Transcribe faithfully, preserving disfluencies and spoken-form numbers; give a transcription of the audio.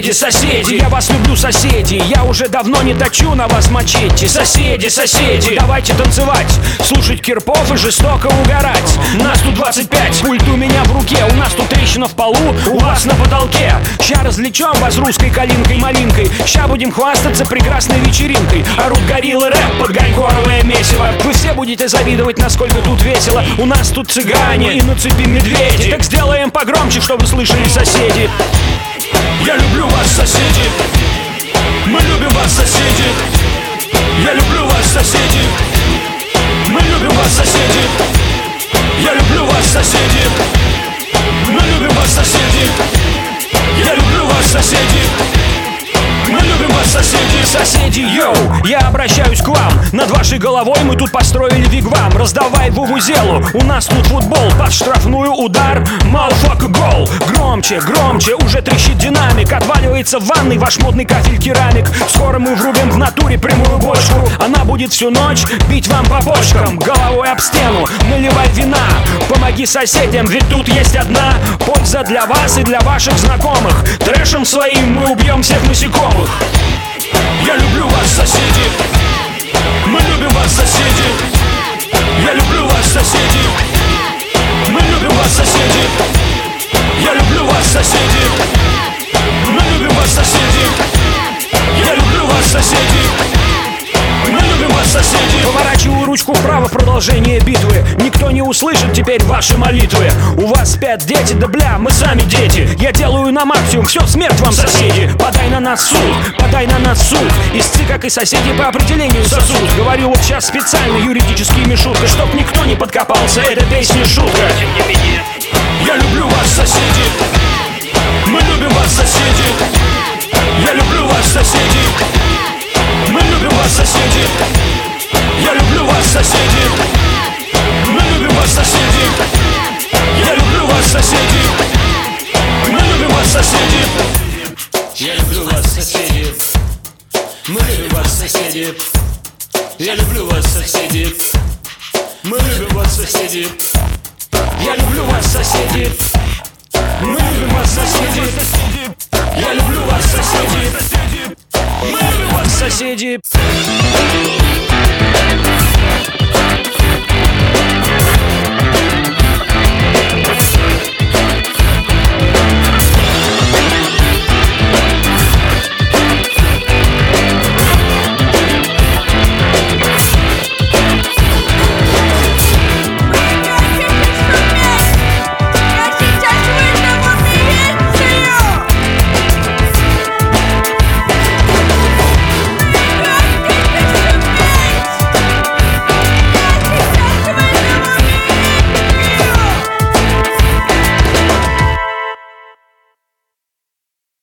Соседи, соседи, я вас люблю, соседи. Я уже давно не точу на вас мачете. Соседи, соседи, давайте танцевать, слушать Кирпов и жестоко угорать. Нас тут двадцать пять, пульт у меня в руке. У нас тут трещина в полу, у вас на потолке. Ща развлечем вас русской калинкой-малинкой. Ща будем хвастаться прекрасной вечеринкой. Орут гориллы рэп под ганькоровое месиво. Вы все будете завидовать, насколько тут весело. У нас тут цыгане и на цепи медведи. Так сделаем погромче, чтобы слышали соседи. Я люблю вас, соседи. Мы любим вас, соседи. Я люблю вас, соседи. Мы любим вас, соседи. Я люблю вас, соседи. Мы любим вас, соседи. Я люблю вас, соседи. Мы любим вас, соседи. Соседи, йоу, я обращаюсь к вам. Над вашей головой мы тут построили вигвам. Раздавай вувузелу, у нас тут футбол. Под штрафную удар, малфак гол. Громче, громче, уже трещит динамик. Отваливается в ванной ваш модный кафель керамик. Скоро мы врубим в натуре прямую бочку. Она будет всю ночь бить вам по почкам. Головой об стену, наливай вина. Помоги соседям, ведь тут есть одна польза для вас и для ваших знакомых. Трэшем своим мы убьем всех насекомых. Я люблю вас, соседи. Мы любим вас, соседи. Я люблю вас, соседи. Мы любим вас, соседи. Я люблю вас, соседи. Мы любим вас, соседи. Я люблю вас, соседи. Мы любим вас, соседи. Поворачиваю ручку вправо, продолжение битвы. Никто не услышит теперь ваши молитвы. У вас спят дети, да бля, мы сами дети. Я делаю на максимум, все, смерть вам, соседи. Подай на нас суд, подай на нас суд. Истцы, как и соседи, по определению сосуд. Говорю вот сейчас специально юридическими шутками, чтоб никто не подкопался, эта песня шутка. Я люблю вас, соседи. Мы любим вас, соседи. Я люблю вас, соседи. Мы любим вас, соседи. Я люблю вас, соседи. Мы любим вас, соседи. Я люблю вас, соседи. Мы любим вас, соседи. Я люблю вас, соседи. Мы любим вас, соседи. Я люблю вас, соседи. Мы любим вас, соседи. Я люблю вас, соседи. Мы любим вас, соседи. Я люблю вас, соседи. Мы любим вас, соседи.